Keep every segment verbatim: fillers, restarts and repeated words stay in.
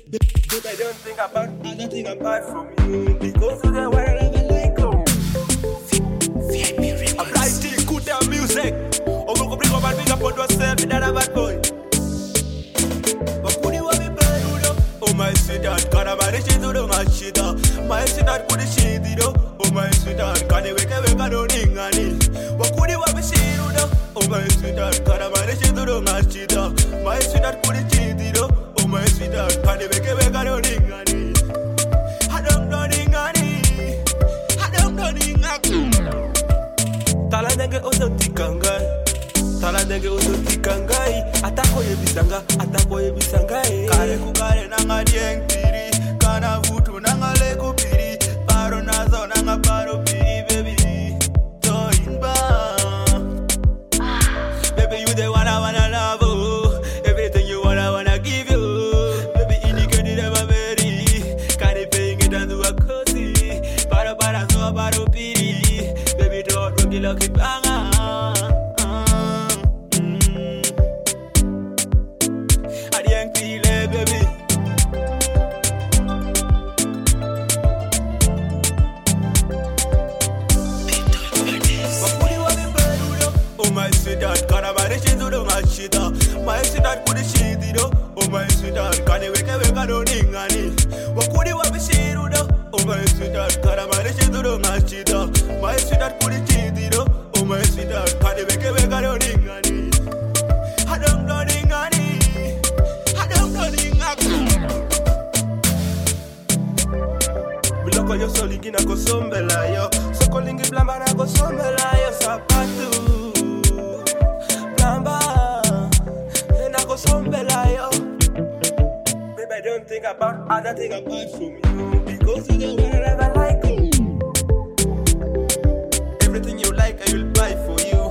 Babe, I don't think about nothing apart from you. Because of the world I like you. V I P Records. I'm writing good damn music. I'm going to bring up and bring up on yourself with that bad boy. But could you have me better? Oh my sweetheart, can I manage to do my shit? My sweetheart could shit it up. Oh my sweetheart, can I wake up and go ring on it? What could you have me shit up? Oh my sweetheart, can I manage to do my shit? My sweetheart could shit it up. Oh my sweetheart, can I wake up and go ring on it? I don't know ring on it. I don't know ring on it. Tala nenge ozo tikanga. Tala nenge ozo tikangai. Atako yebisanga, atako yebisangai. Kare kukare nanga dieng piri. Kana vutu nanga lego piri. Paro nazo nanga paro piri, baby. Toimba. Baby, you the one I wanna love. Oh. Everything you want, I wanna give you. Baby, indicate never very. Kare paying it and do a cozy. Paro para so paro piri. Baby, don't rock it like it banga. My sweetheart, can I manage to do my shit? My sweetheart could shit it up. Oh my sweetheart, can I wake up and go ring on it? What could you have me shit up? Oh my sweetheart, can I manage to do my shit? My sweetheart could shit it up. Oh my sweetheart, can I wake up and go ring on it? I don't know ring on it. I don't know ring on it. We look on your soul, you go sombela yo. So calling it blamba na go sombela yo sapatu. Baby, I don't think about other thing apart from you. Because you the one I like you. Everything you like, I will buy for you.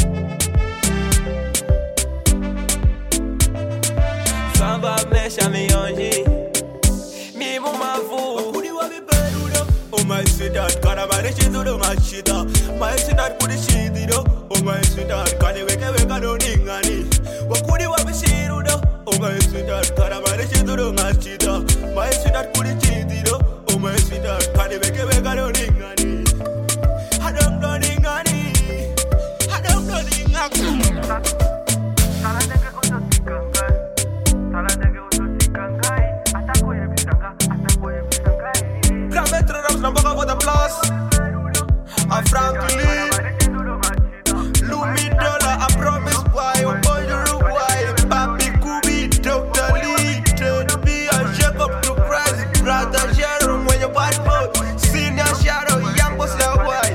Samba mesha mi onji. Mi mama vu. Could you have me better? Oh my sweetheart, can I manage to do my shit? My sweetheart could shit it up. Oh my sweetheart, can I wake up and go ring on it? What could you have me shit up? Oh my sweetheart, can I manage to do my shit? My sweetheart could shit it up. Oh my sweetheart, can I wake up and go ring on it? I don't know ring on it. I don't know ring on it. Tala nenge ozo tikangai. Tala nenge ozo tikangai. Atako yebisanga, atako yebisangai. Grand Metro Rams na boka for the plus. A Franklin. Lumi Dollar, I promise why. Oh boy, you're why. Papi Kubi, Doctor Lee. Ted B, and Jacob to Christ. Brother Jerome, when you're bad boy. Senior Shadow, young boss, now why.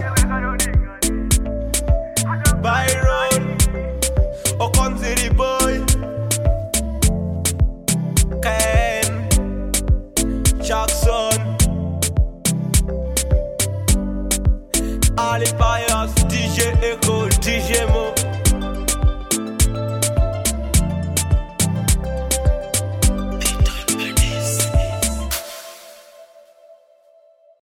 Byron, Ocon City boy. Ken, Jackson.